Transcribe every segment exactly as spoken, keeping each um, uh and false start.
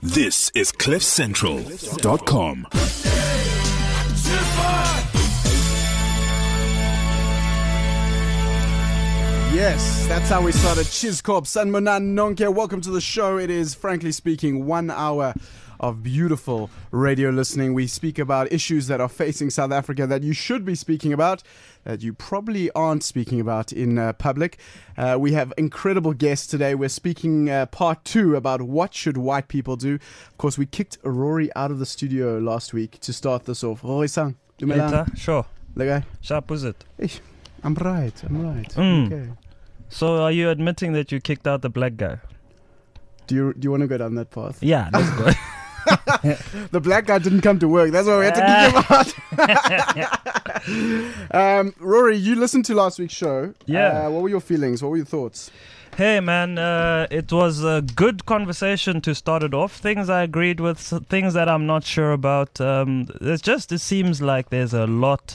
This is cliff central dot com. Yes, that's how we started. Chizcorp, Sanmonan Nonke. Welcome to the show. It is, frankly speaking, one hour of beautiful radio listening. We speak about issues that are facing South Africa that you should be speaking about, that you probably aren't speaking about in uh, public. Uh, we have incredible guests today. We're speaking uh, part two about what should white people do. Of course, we kicked Rory out of the studio last week to start this off. Rory-san, Later, sure. Lega? Sharp was it? I'm right, I'm right. Mm. Okay. So are you admitting that you kicked out the black guy? Do you, do you want to go down that path? Yeah, let's go. The black guy didn't come to work. That's why we had to kick him out. um, Rory, you listened to last week's show. Yeah. Uh, what were your feelings? What were your thoughts? Hey man, uh, it was a good conversation to start it off. Things I agreed with, things that I'm not sure about. Um, it's just, it seems like there's a lot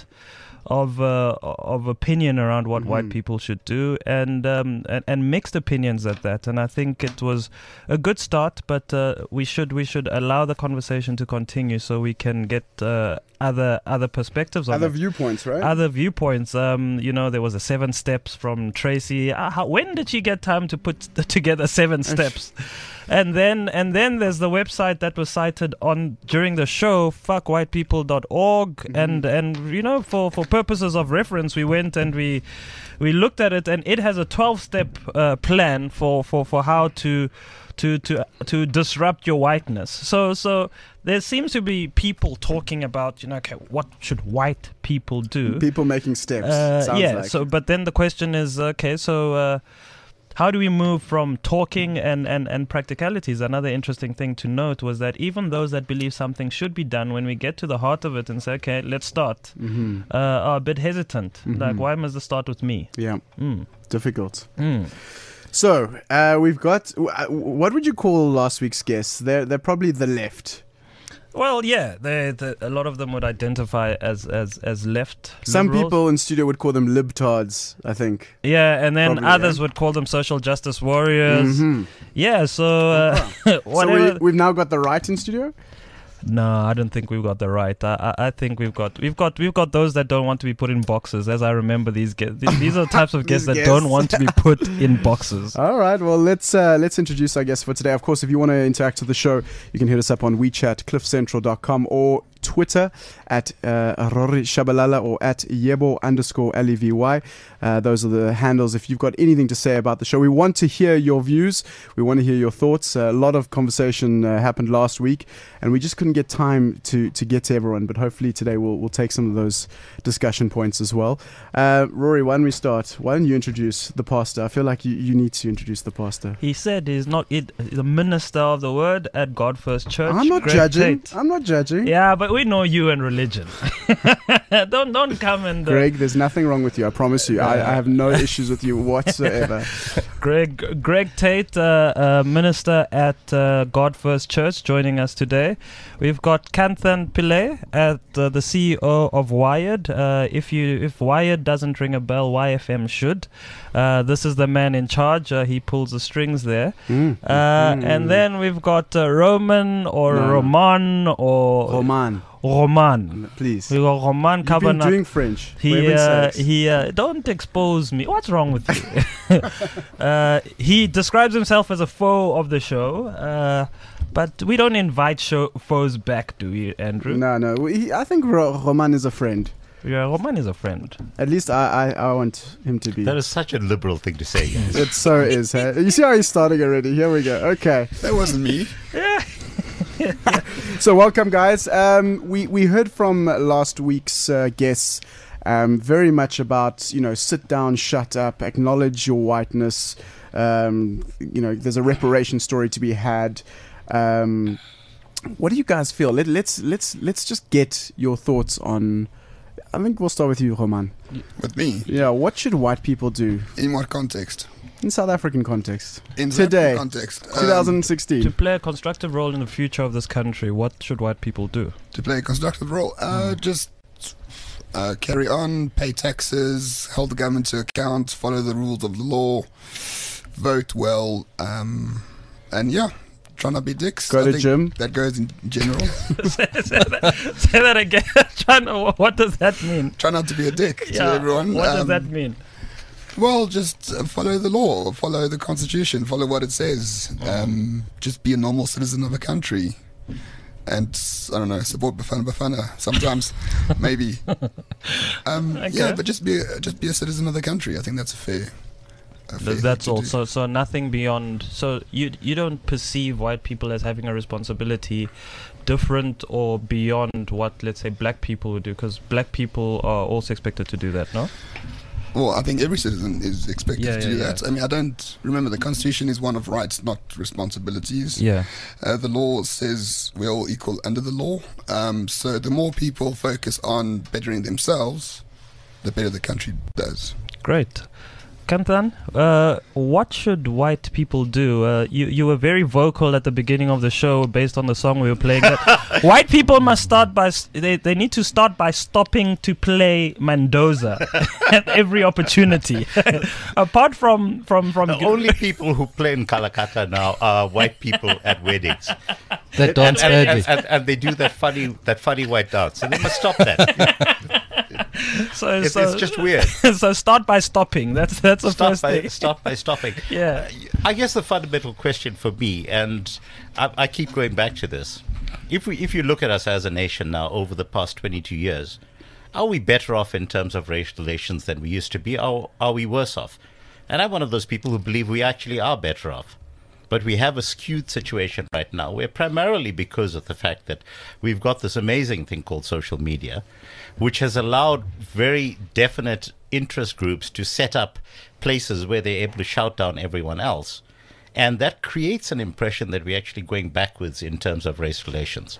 of uh, of opinion around what mm-hmm. white people should do, and, um, and and mixed opinions at that. And I think it was a good start, but uh, we should we should allow the conversation to continue so we can get uh, other other perspectives, on other it. viewpoints, right? Other viewpoints. Um, you know, there was a seven steps from Tracy. Uh, how, when did she get time to put together seven steps? And then and then there's the website that was cited on during the show, fuck white people dot org, mm-hmm. and and you know, for, for purposes of reference, we went and we we looked at it, and it has a twelve step uh, plan for, for, for how to to to to disrupt your whiteness. So so there seems to be people talking about, you know, okay, what should white people do? People making steps. Uh, sounds yeah. like. So, but then the question is, okay, so. Uh, How do we move from talking and, and, and practicalities? Another interesting thing to note was that even those that believe something should be done, when we get to the heart of it and say, okay, let's start, mm-hmm. uh, are a bit hesitant. Mm-hmm. Like, why must it start with me? Yeah, mm. difficult. Mm. So, uh, we've got, what would you call last week's guests? They're, they're probably the left. Well, yeah, they, they, a lot of them would identify as, as, as left. Some liberals. people in studio would call them libtards, I think. Yeah, and then Probably, others yeah. would call them social justice warriors. Mm-hmm. Yeah, so uh, so whatever. we, we've now got the right in studio? No, I don't think we've got the right. I, I, I think we've got we've got we've got those that don't want to be put in boxes. As I remember, these guests, these are the types of guests that guests. don't want to be put in boxes. All right, well let's uh, let's introduce our guest for today. Of course, if you want to interact with the show, you can hit us up on WeChat, cliff central dot com, or Twitter at uh, Rory Shabalala or at Yebo underscore L E V Y. Uh, those are the handles. If you've got anything to say about the show, we want to hear your views. We want to hear your thoughts. Uh, a lot of conversation uh, happened last week, and we just couldn't get time to, to get to everyone. But hopefully today we'll we'll take some of those discussion points as well. Uh, Rory, why don't we start? Why don't you introduce the pastor? I feel like you, you need to introduce the pastor. He said he's not it, the minister of the word at God First Church. I'm not Greg judging. Tate. I'm not judging. Yeah, but we know you and religion. don't don't come and uh, Greg, there's nothing wrong with you. I promise you. I, I have no issues with you whatsoever. Greg Greg Tate, uh, uh, minister at uh, God First Church, joining us today. We've got Kanthan Pillay, at uh, the C E O of Wired. Uh, if you if Wired doesn't ring a bell, Y F M should. Uh, this is the man in charge. Uh, he pulls the strings there. Mm. Uh, mm. And then we've got uh, Roman or no. Roman or Roman. Roman. Please. We got Roman You've been Kavanagh. doing French. He uh, he uh, don't expose me. What's wrong with you? uh, he describes himself as a foe of the show, uh, but we don't invite show foes back, do we, Andrew? No, no. He, I think Ro- Roman is a friend. Yeah, Roman is a friend. At least I, I, I want him to be. That is such a liberal thing to say. It so is. Hey? You see how he's starting already? Here we go. Okay. That wasn't me. Yeah. So welcome, guys. Um, we we heard from last week's uh, guests um, very much about, you know, sit down, shut up, acknowledge your whiteness. Um, you know, there's a reparation story to be had. Um, what do you guys feel? Let, let's let's let's just get your thoughts on. I think we'll start with you, Roman. With me? Yeah. What should white people do In what context? in South African context In South today, African context. twenty sixteen? To play a constructive role in the future of this country, what should white people do? Um, to play a constructive role. Uh, mm. Just uh, carry on, pay taxes, hold the government to account, follow the rules of the law, vote well, um, and yeah, try not to be dicks. Go I to think gym. That goes in general. say, say that, say that again. Trying to- what does that mean? Try not to be a dick to Yeah, everyone. What does Um, that mean? Well, just uh, follow the law, follow the constitution, follow what it says. Um, just be a normal citizen of a country. And, I don't know, support Bafana Bafana sometimes, maybe. Um, Okay. Yeah, but just be, a, just be a citizen of the country. I think that's a fair, a fair Th- That's thing to all. do. So, so nothing beyond. So you you don't perceive white people as having a responsibility different or beyond what, let's say, black people would do, because black people are also expected to do that, no? Well, I think every citizen is expected Yeah, to do yeah, yeah. that. I mean, I don't remember the Constitution is one of rights, not responsibilities. Yeah. Uh, the law says we're all equal under the law. Um, so the more people focus on bettering themselves, the better the country does. Great. Kantan, uh, what should white people do? Uh, you you were very vocal at the beginning of the show based on the song we were playing. That white people must start by s- they they need to start by stopping to play Mendoza at every opportunity. Apart from from from The only people who play in Kalakata now are white people at weddings. That dance and, and, badly. and, and, and they do that funny that funny white dance. And they must stop that. so, It's, so, it's just weird. so start by stopping. That's that's the Start first by, thing. start by stopping. Yeah. I guess the fundamental question for me, and I, I keep going back to this, if we if you look at us as a nation now over the past twenty-two years, are we better off in terms of race relations than we used to be, or are we worse off? And I'm one of those people who believe we actually are better off. But we have a skewed situation right now where, primarily because of the fact that we've got this amazing thing called social media, which has allowed very definite interest groups to set up places where they're able to shout down everyone else. And that creates an impression that we're actually going backwards in terms of race relations.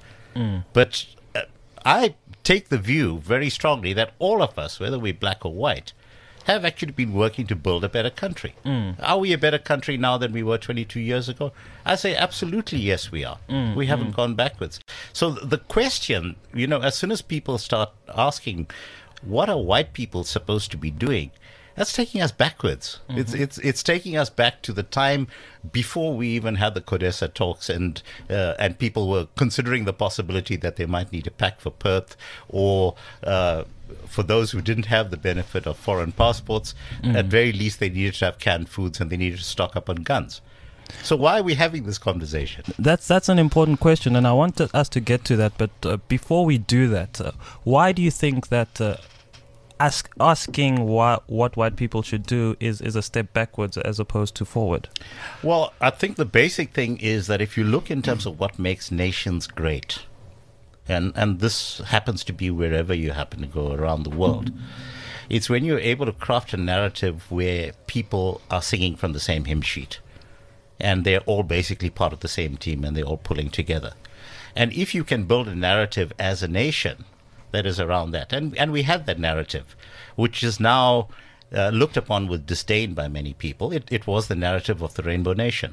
But uh, I take the view very strongly that all of us, whether we're black or white, have actually been working to build a better country. Are we a better country now than we were twenty-two years ago? I say absolutely yes, we are. We haven't gone backwards. So th- the question, you know, as soon as people start asking, what are white people supposed to be doing? That's taking us backwards. It's it's it's taking us back to the time before we even had the CODESA talks, and uh, and people were considering the possibility that they might need a pack for Perth, or uh, for those who didn't have the benefit of foreign passports, at very least they needed to have canned foods and they needed to stock up on guns. So why are we having this conversation? That's that's an important question, and I want to, us to get to that. But uh, before we do that, uh, why do you think that uh, ask, asking what what white people should do is, is a step backwards as opposed to forward? Well, I think the basic thing is that if you look in terms of what makes nations great, and and this happens to be wherever you happen to go around the world, it's when you're able to craft a narrative where people are singing from the same hymn sheet, and they're all basically part of the same team, and they're all pulling together. And if you can build a narrative as a nation that is around that, and and we have that narrative, which is now uh, looked upon with disdain by many people. It it was the narrative of the Rainbow Nation.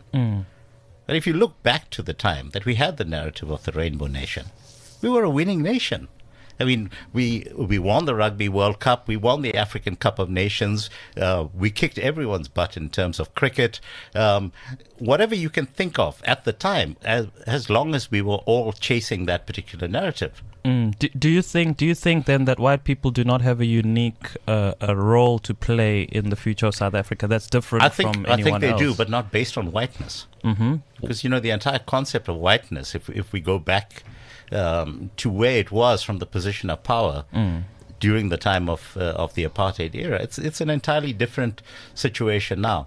But if you look back to the time that we had the narrative of the Rainbow Nation, we were a winning nation. I mean, we we won the Rugby World Cup, we won the African Cup of Nations, uh, we kicked everyone's butt in terms of cricket, um, whatever you can think of at the time, as, as long as we were all chasing that particular narrative. Mm. Do, do you think do you think then that white people do not have a unique uh, a role to play in the future of South Africa that's different I think from I anyone think they else? do, but not based on whiteness. Mm-hmm. Because, you know, the entire concept of whiteness, if if we go back um, to where it was from the position of power during the time of uh, of the apartheid era, it's it's an entirely different situation now.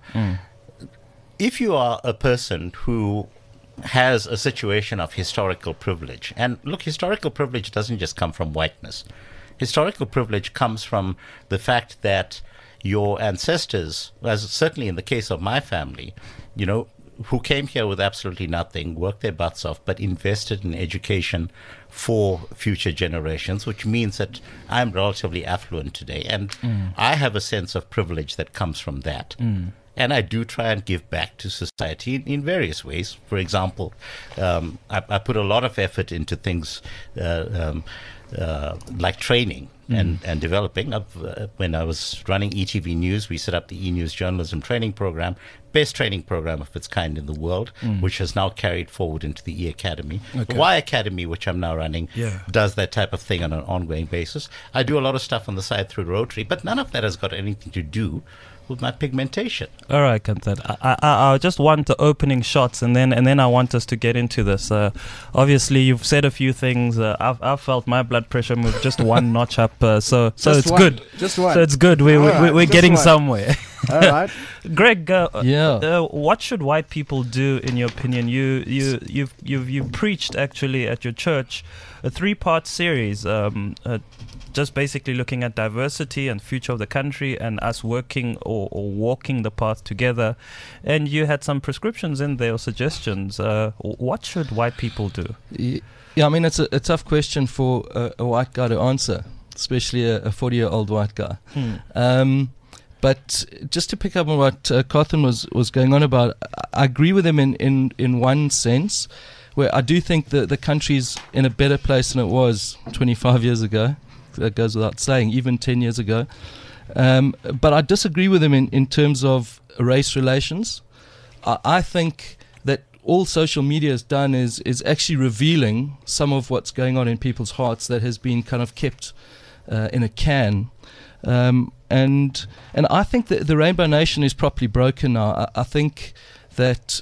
If you are a person who has a situation of historical privilege, and look, historical privilege doesn't just come from whiteness. Historical privilege comes from the fact that your ancestors, as certainly in the case of my family, you know, who came here with absolutely nothing, worked their butts off, but invested in education for future generations, which means that I'm relatively affluent today. And I have a sense of privilege that comes from that. And I do try and give back to society in, in various ways. For example, um, I, I put a lot of effort into things uh, um, uh, like training and, and developing. I've, uh, when I was running E T V News, we set up the E-News Journalism Training Program best training program of its kind in the world, Mm. which has now carried forward into the E Academy. Okay. The Y Academy, which I'm now running, Yeah. does that type of thing on an ongoing basis. I do a lot of stuff on the side through Rotary, but none of that has got anything to do with my pigmentation. All right, Kanthat. I, I, I just want the opening shots, and then and then I want us to get into this. Uh, obviously, you've said a few things. Uh, I've, I've felt my blood pressure move just one notch up, uh, so so Just it's one. good. Just one. So it's good. We, All we, right, we're just getting one. somewhere. All right. Greg, uh, Yeah. uh, what should white people do, in your opinion? You you you've you've you preached actually at your church a three-part series. Um, uh, just basically looking at diversity and future of the country and us working or, or walking the path together. And you had some prescriptions in there or suggestions. Uh, what should white people do? Y- Yeah, I mean, it's a, a tough question for a, a white guy to answer, especially a forty-year-old white guy. Hmm. Um, but just to pick up on what uh, Carthen was, was going on about, I I agree with him in, in, in one sense, where I do think that the country's in a better place than it was twenty-five years ago. That goes without saying, even ten years ago. Um, but I disagree with him in, in terms of race relations. I, I think that all social media has done is, is actually revealing some of what's going on in people's hearts that has been kind of kept uh, in a can. Um, and and I think that the Rainbow Nation is properly broken now. I, I think that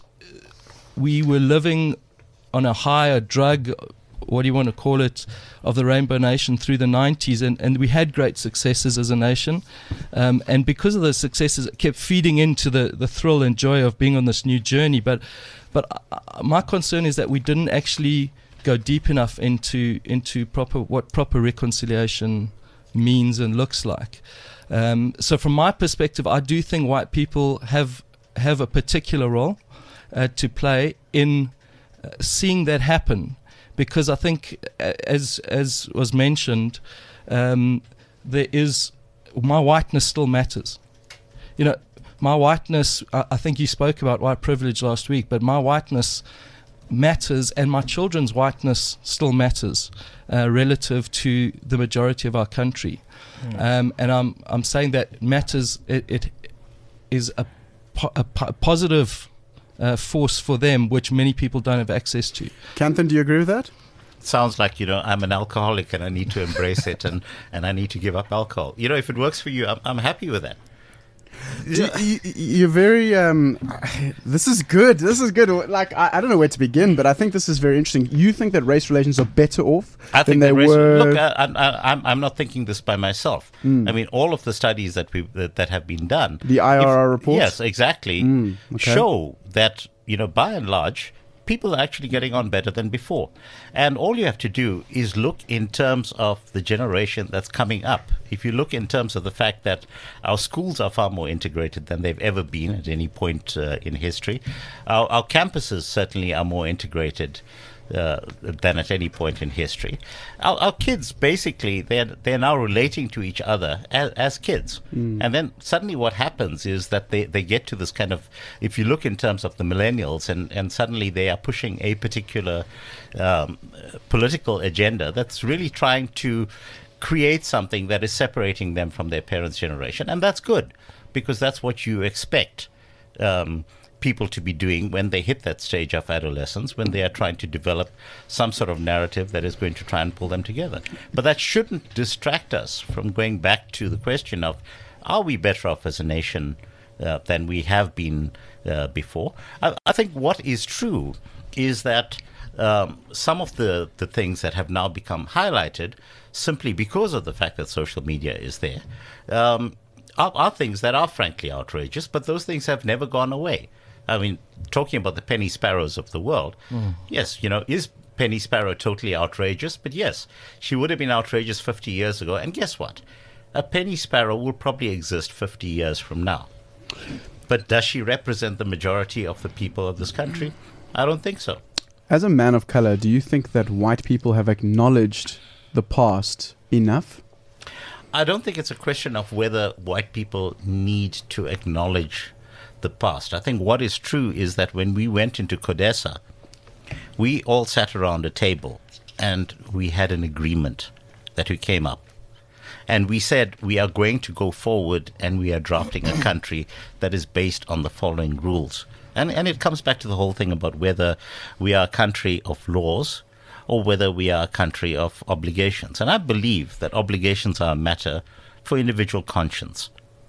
we were living on a higher drug, what do you want to call it, of the Rainbow Nation through the nineties, and, and we had great successes as a nation. Um, and because of those successes, it kept feeding into the, the thrill and joy of being on this new journey. But but uh, my concern is that we didn't actually go deep enough into into proper what proper reconciliation means and looks like. Um, so from my perspective, I do think white people have have a particular role uh, to play in uh, seeing that happen. Because I think, as as was mentioned, um, there is my whiteness still matters. You know, my whiteness. I, I think you spoke about white privilege last week, but my whiteness matters, and my children's whiteness still matters uh, relative to the majority of our country. Mm. Um, and I'm I'm saying that matters. It, it is a, po- a po- positive. Uh, force for them, which many people don't have access to. Kanthan, do you agree with that? Sounds like, you know, I'm an alcoholic and I need to embrace it and, and I need to give up alcohol. You know, if it works for you, I'm, I'm happy with that. You, you, you're very. Um, this is good. This is good. Like I, I don't know where to begin, but I think this is very interesting. You think that race relations are better off I than think they the race, were? Look, I, I, I'm I'm not thinking this by myself. Mm. I mean, all of the studies that we that, that have been done, The I R R if- reports? yes, exactly, Mm, okay. show that, you know, by and large, people are actually getting on better than before. And all you have to do is look in terms of the generation that's coming up. If you look in terms of the fact that our schools are far more integrated than they've ever been at any point uh, in history, our, our campuses certainly are more integrated uh, than at any point in history. Our, our kids, basically, they're, they're now relating to each other as, as kids. Mm. And then suddenly what happens is that they, they get to this kind of, if you look in terms of the millennials, and, and suddenly they are pushing a particular um, political agenda that's really trying to create something that is separating them from their parents' generation. And that's good, because that's what you expect um, people to be doing when they hit that stage of adolescence, when they are trying to develop some sort of narrative that is going to try and pull them together. But that shouldn't distract us from going back to the question of, are we better off as a nation uh, than we have been uh, before? I, I think what is true is that um, some of the, the things that have now become highlighted simply because of the fact that social media is there um, are, are things that are frankly outrageous, but those things have never gone away. I mean, talking about the Penny Sparrows of the world, mm. yes, you know, is Penny Sparrow totally outrageous? But yes, she would have been outrageous fifty years ago. And guess what? A Penny Sparrow will probably exist fifty years from now. But does she represent the majority of the people of this country? I don't think so. As a man of color, do you think that white people have acknowledged the past enough? I don't think it's a question of whether white people need to acknowledge the past. I think what is true is that when we went into CODESA, we all sat around a table and we had an agreement that we came up. And we said we are going to go forward and we are drafting a country that is based on the following rules. And, and it comes back to the whole thing about whether we are a country of laws or whether we are a country of obligations. And I believe that obligations are a matter for individual conscience.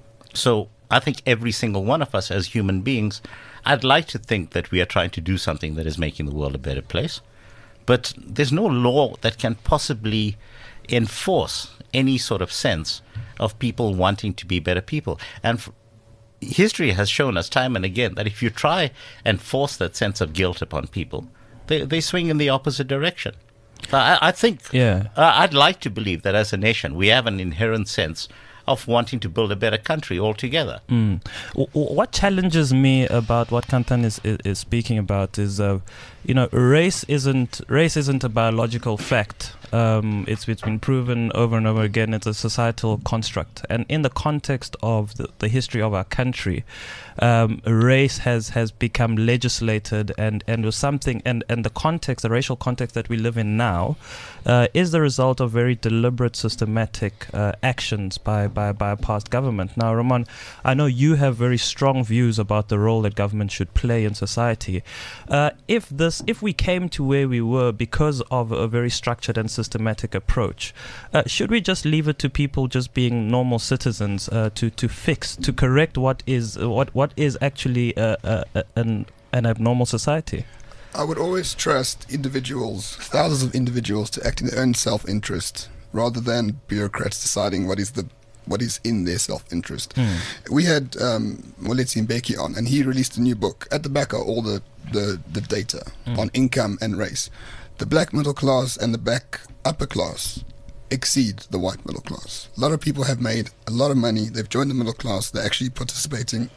So I think every single one of us as human beings, I'd like to think that we are trying to do something that is making the world a better place. But there's no law that can possibly enforce any sort of sense of people wanting to be better people. And f- history has shown us time and again that if you try and force that sense of guilt upon people, they, they swing in the opposite direction. I, I think, Yeah. uh, I'd like to believe that as a nation, we have an inherent sense of wanting to build a better country altogether. Mm. W- w- What challenges me about what Kantan is, is, is speaking about is, uh, you know, race isn't race isn't a biological fact. Um, it's it's been proven over and over again. It's a societal construct, and in the context of the, the history of our country, um, race has, has become legislated, and, and was something, and, and the context, the racial context that we live in now, uh, is the result of very deliberate, systematic uh, actions by, by by a past government. Now, Roman, I know you have very strong views about the role that government should play in society. Uh, if this, if we came to where we were because of a very structured and systematic approach, uh, should we just leave it to people just being normal citizens uh, to to fix, to correct what is uh, what what is actually uh, uh, uh, an an abnormal society? I would always trust individuals, thousands of individuals, to act in their own self-interest rather than bureaucrats deciding what is the what is in their self-interest. Mm. We had um, Moletsi Mbeki on, and he released a new book. At the back are all the, the, the data Mm. on income and race. The black middle class and the black upper class exceed the white middle class. A lot of people have made a lot of money. They've joined the middle class. They're actually participating...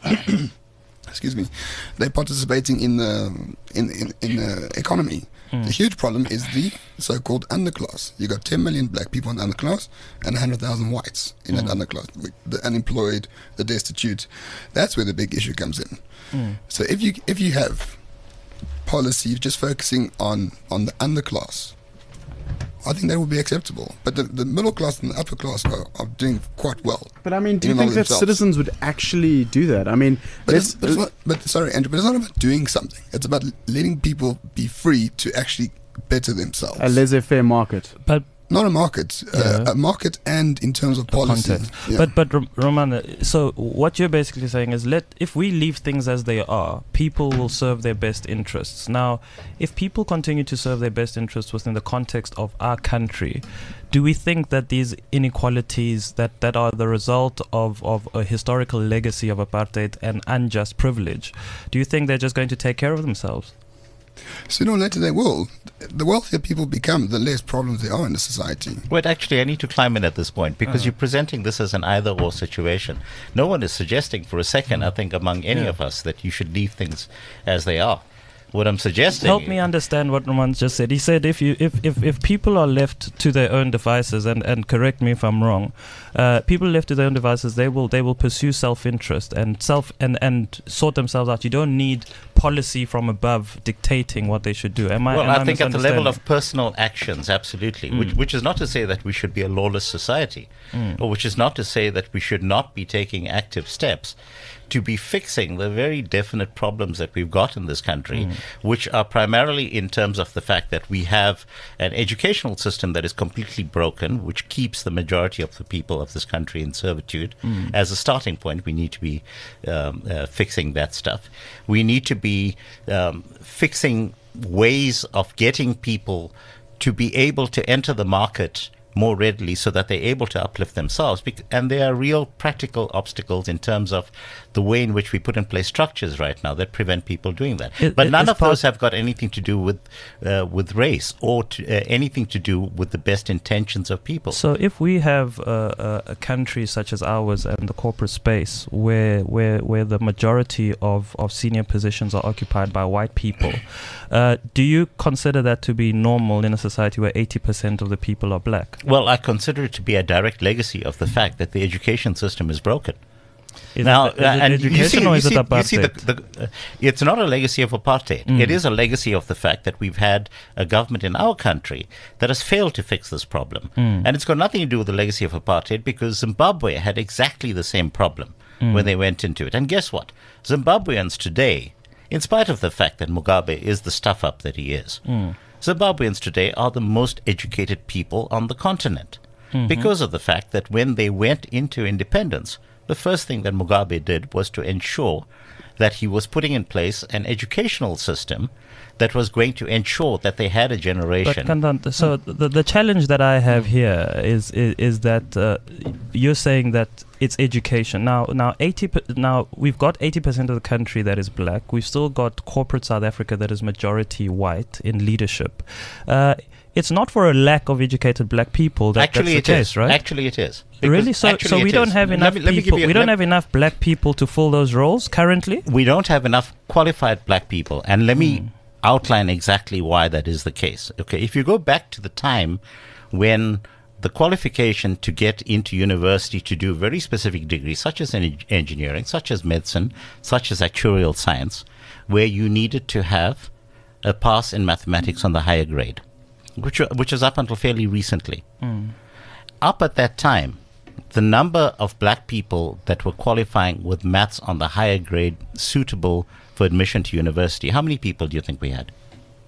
excuse me, they're participating in the in in, in the economy. Mm. The huge problem is the so-called underclass. You got ten million black people in the underclass and one hundred thousand whites in Mm. that underclass. The unemployed, the destitute. That's where the big issue comes in. Mm. So if you if you have policy just focusing on on the underclass, I think that would be acceptable. But the, the middle class and the upper class are, are doing quite well. But I mean, do you in and think of that themselves. citizens would actually do that? I mean, But, let's, it's, but, it's not, but sorry, Andrew, but it's not about doing something. It's about letting people be free to actually better themselves. a laissez-faire market. But Not a market, Yeah. uh, a market, and in terms of policy. context. Yeah. But but Rom- Roman, uh, so what you're basically saying is, let if we leave things as they are, people will serve their best interests. Now, if people continue to serve their best interests within the context of our country, do we think that these inequalities that, that are the result of, of a historical legacy of apartheid and unjust privilege, do you think they're just going to take care of themselves? Sooner or later they will. The wealthier people become, the less problems there are in the society. Wait, actually, I need to climb in at this point because Uh-huh. you're presenting this as an either-or situation. No one is suggesting for a second, I think, among any Yeah. of us that you should leave things as they are. What I'm suggesting... Help me understand what Roman just said. He said if you if, if, if people are left to their own devices, and, and correct me if I'm wrong, uh, people left to their own devices, they will they will pursue self-interest and self and, and sort themselves out. You don't need policy from above dictating what they should do. Am I? Well, am I think at the level misunderstanding? of personal actions, absolutely. Mm. Which, which is not to say that we should be a lawless society, Mm. or which is not to say that we should not be taking active steps to be fixing the very definite problems that we've got in this country, Mm. which are primarily in terms of the fact that we have an educational system that is completely broken, which keeps the majority of the people of this country in servitude. Mm. As a starting point, we need to be um, uh, fixing that stuff. We need to be um, fixing ways of getting people to be able to enter the market more readily so that they're able to uplift themselves. Bec- and there are real practical obstacles in terms of the way in which we put in place structures right now that prevent people doing that. It- but it- none it's of part- those have got anything to do with uh, with race or to, uh, anything to do with the best intentions of people. So if we have a, a, a country such as ours and the corporate space where where where the majority of, of senior positions are occupied by white people, uh, do you consider that to be normal in a society where eighty percent of the people are black? Well, I consider it to be a direct legacy of the fact that the education system is broken. Is now, it, is it uh, and education you see, or you is see, it apartheid? you see the, the, uh, it's not a legacy of apartheid. Mm. It is a legacy of the fact that we've had a government in our country that has failed to fix this problem. Mm. And it's got nothing to do with the legacy of apartheid, because Zimbabwe had exactly the same problem Mm. when they went into it. And guess what? Zimbabweans today, in spite of the fact that Mugabe is the stuff-up that he is, Mm. Zimbabweans today are the most educated people on the continent, Mhm. because of the fact that when they went into independence, the first thing that Mugabe did was to ensure that he was putting in place an educational system that was going to ensure that they had a But generation. Kandant, so the the challenge that I have here is is, is that uh, you're saying that it's education. Now now eighty per, now we've got eighty percent of the country that is black. We've still got corporate South Africa that is majority white in leadership. Uh, it's not for a lack of educated black people that Actually, that's the it case, is. right? Actually, it is. Because Really? So actually so we it don't is. have Let enough me- let me give people. you- We don't let- have enough black people to fill those roles currently. We don't have enough qualified black people. And let me Mm. outline exactly why that is the case. Okay, if you go back to the time when the qualification to get into university to do very specific degrees, such as en- engineering, such as medicine, such as actuarial science, where you needed to have a pass in mathematics on the higher grade, which, which was up until fairly recently. Mm. Up at that time, the number of black people that were qualifying with maths on the higher grade suitable for admission to university, how many people do you think we had?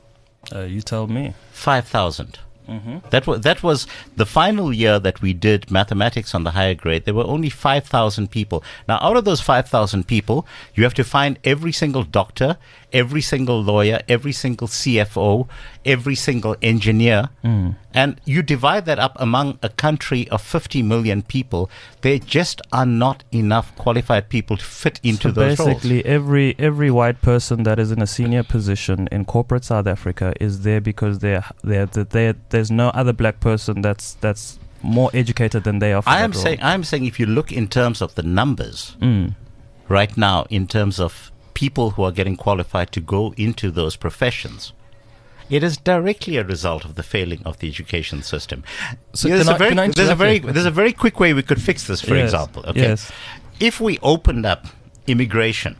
Uh, you tell me. five thousand. Mm-hmm. That was that was the final year that we did mathematics on the higher grade. There were only five thousand people. Now, out of those five thousand people, you have to find every single doctor, every single lawyer, every single C F O, every single engineer, Mm. and you divide that up among a country of fifty million people. There just are not enough qualified people to fit into so those roles. basically, every every white person that is in a senior position in corporate South Africa is there because they're they're, they're there's no other black person that's that's more educated than they are. For I that am role. saying, I am saying, if you look in terms of the numbers Mm. right now, in terms of people who are getting qualified to go into those professions, it is directly a result of the failing of the education system. So Yeah, there's, can a I- very, can I there's a interrupt very you? there's a very quick way we could fix this. For Yes. example, okay, Yes. if we opened up immigration,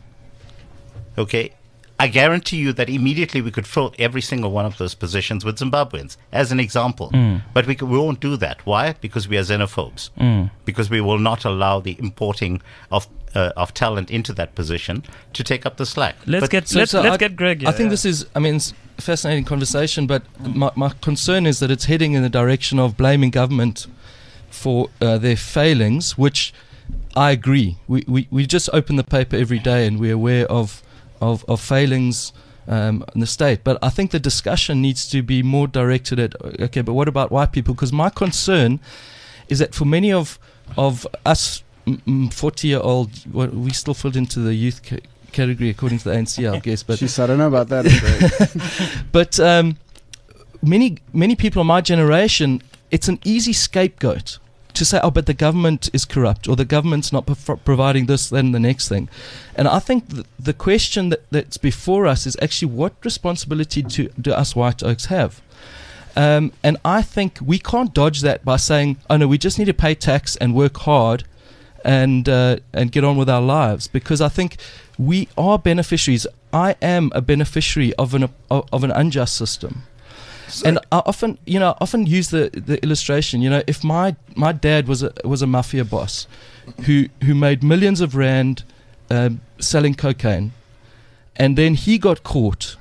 okay, I guarantee you that immediately we could fill every single one of those positions with Zimbabweans, as an example. Mm. But we, could, we won't do that. Why? Because we are xenophobes. Mm. Because we will not allow the importing of uh, of talent into that position to take up the slack. Let's But get So- let's, so let's I- get Greg. I think yeah. this is, I mean, it's a fascinating conversation, but my, my concern is that it's heading in the direction of blaming government for uh, their failings, which I agree. We, we, we just open the paper every day and we're aware of, of, of failings um, in the state. But I think the discussion needs to be more directed at, okay, but what about white people? Because my concern is that for many of, of us forty-year-old, well, we still fit into the youth ca- category according to the A N C, I guess. But Jeez, I don't know about that. Greg. but um, many many people of my generation, it's an easy scapegoat to say, oh, but the government is corrupt, or the government's not pro- providing this, then the next thing. And I think th- the question that, that's before us is actually, what responsibility to, do us white oaks have? Um, and I think we can't dodge that by saying, oh no, we just need to pay tax and work hard and uh, and get on with our lives, because I think we are beneficiaries. I am a beneficiary of an of, of an unjust system. And I often, you know, I often use the, the illustration. You know, if my, my dad was a was a mafia boss, who who made millions of rand um, selling cocaine, and then he got caught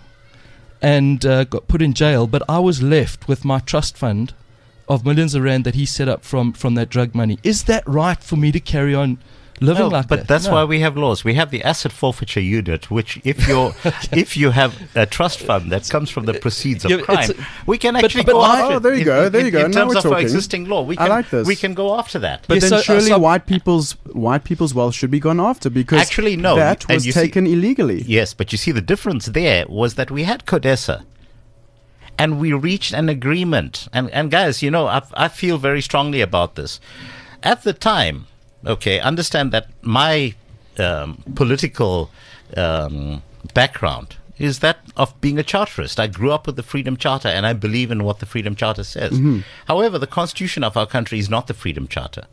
and uh, got put in jail, but I was left with my trust fund of millions of rand that he set up from from that drug money. Is that right for me to carry on living No, like but that? that's No. why we have laws. We have the asset forfeiture unit, which if you're if you have a trust fund that comes from the proceeds of Yeah, it's crime, a- we can but- actually but go why- after Oh, it there you in- go, in- there you go. In Now terms we're of our talking. existing law, we I can like this. we can go after that. But Yeah, then so- uh, surely so- white people's white people's wealth should be gone after, because Actually, no. that And was you see- taken illegally. Yes, but you see, the difference there was that we had CODESA, and we reached an agreement. And, and guys, you know, I, I feel very strongly about this. At the time, okay, understand that my um, political um, background is that of being a charterist. I grew up with the Freedom Charter, and I believe in what the Freedom Charter says. However, the constitution of our country is not the Freedom Charter.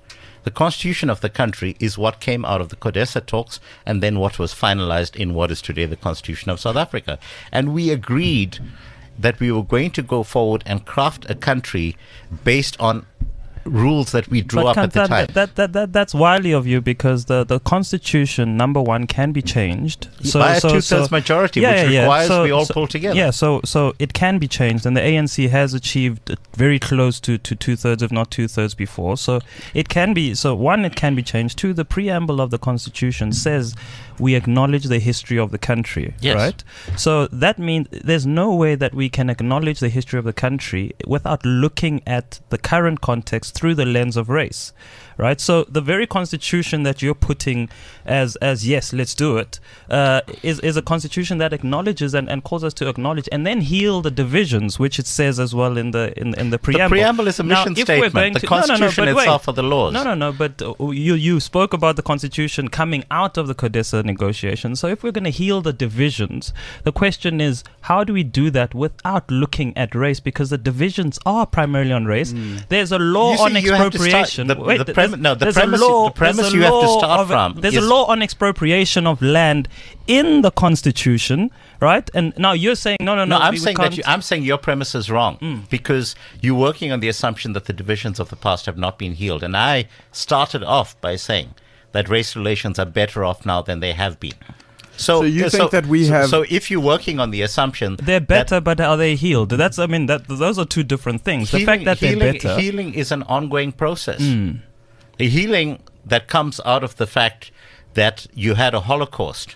The constitution of the country is what came out of the CODESA talks and then what was finalized in what is today the Constitution of South Africa. And we agreed that we were going to go forward and craft a country based on rules that we drew But up at the that, time. That, that, that, that's wily of you, because the, the constitution, number one, can be changed. So, By a so, two-thirds so, majority, yeah, which yeah, yeah. requires So- we all so- pull together. Yeah, so so it can be changed, and the A N C has achieved very close to, to two-thirds, if not two-thirds before. So it can be, so one, it can be changed. Two, the preamble of the constitution says we acknowledge the history of the country, Yes. right? So that means there's no way that we can acknowledge the history of the country without looking at the current context through the lens of race, right? So the very constitution that you're putting as as yes, let's do it, uh, is is a constitution that acknowledges and, and calls us to acknowledge and then heal the divisions, which it says as well in the in, in the The preamble. preamble is a Now, mission if we're statement. going The to- no, no, no, constitution but wait. itself are the laws. No, no, no. But uh, you you spoke about the constitution coming out of the CODESA negotiations. So if we're going to heal the divisions, the question is, how do we do that without looking at race? Because the divisions are primarily on race. There's a law You see, on you have to start- expropriation. the- Wait, the there's- prem- no, the there's a premise- law- the premise there's a you have to law start of- from There's is- a law on expropriation of land in the constitution, right? And now you're saying no, no, no. No, I'm we- we saying that can't- you, I'm saying your premise is wrong because you're working on the assumption that the divisions of the past have not been healed. And I started off by saying that race relations are better off now than they have been. So, So you uh, think that we so, have- So if you're working on the assumption They're that better, but are they healed? That's, I mean, that those are two different things. The healing, fact that healing, they're better. healing is an ongoing process. A healing that comes out of the fact that you had a Holocaust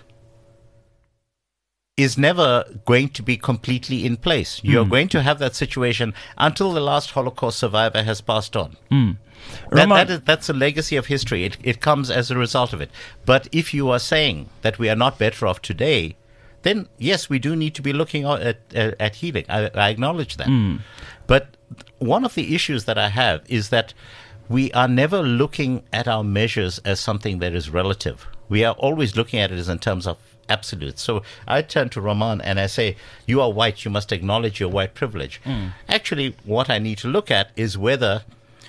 is never going to be completely in place. You're going to have that situation until the last Holocaust survivor has passed on. That, Roman- that is, that's a legacy of history. It, it comes as a result of it. But if you are saying that we are not better off today, then yes, we do need to be looking at, at, at healing. I, I acknowledge that. But one of the issues that I have is that we are never looking at our measures as something that is relative. We are always looking at it as in terms of absolute. So I turn to Roman and I say, you are white, you must acknowledge your white privilege. Actually, what I need to look at is whether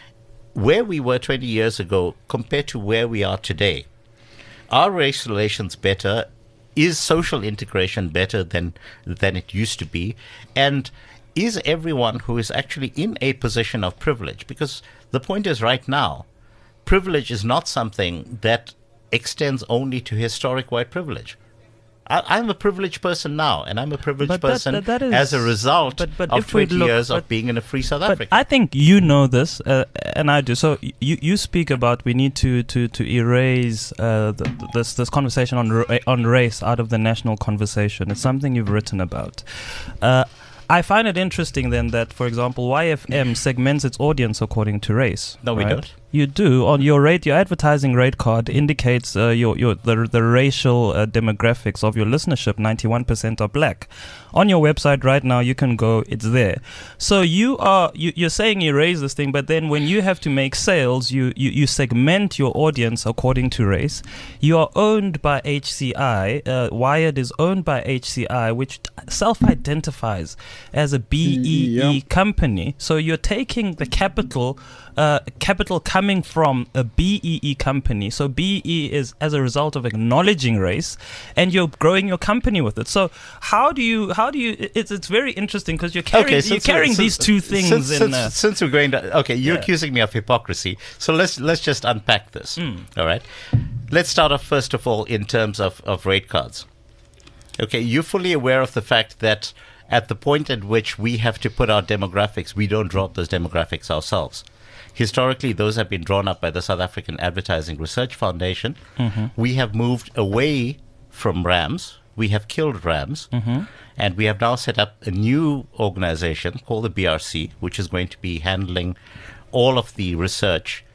where we were twenty years ago compared to where we are today, are race relations better? Is social integration better than than it used to be? And is everyone who is actually in a position of privilege? Because the point is, right now, privilege is not something that extends only to historic white privilege. I, I'm a privileged person now, and I'm a privileged But that- person that- that is- as a result but- but of if we twenty look- years but- of being in a free South But Africa. I think you know this, uh, and I do. So you you speak about we need to to to erase uh, the, this this conversation on ra- on race out of the national conversation. It's something you've written about. Uh, I find it interesting then that, for example, Y F M segments its audience according to race. No, we right? don't. You do. On your rate, your advertising rate card indicates uh, your your the the racial uh, demographics of your listenership. ninety-one percent are black. On your website right now, you can go. It's there. So you are you, you're saying you raise this thing, but then when you have to make sales, you, you you segment your audience according to race. You are owned by H C I. Uh, Wired is owned by H C I, which self-identifies as a B E E Yeah. company. So you're taking the capital, uh, capital coming from a B E E company. So B E E is as a result of acknowledging race, and you're growing your company with it. So how do you? How do you? It's it's very interesting because you're carrying you're since carrying we're- these since- two things Since, in. since, uh, since we're going to, okay, you're Yeah. accusing me of hypocrisy. So let's let's just unpack this. Hmm. All right. Let's start off first of all in terms of, of rate cards. Okay, you're fully aware of the fact that at the point at which we have to put our demographics, we don't draw up those demographics ourselves. Historically, those have been drawn up by the South African Advertising Research Foundation. Mm-hmm. We have moved away from RAMS. We have killed RAMS. Mm-hmm. And we have now set up a new organization called the B R C, which is going to be handling all of the research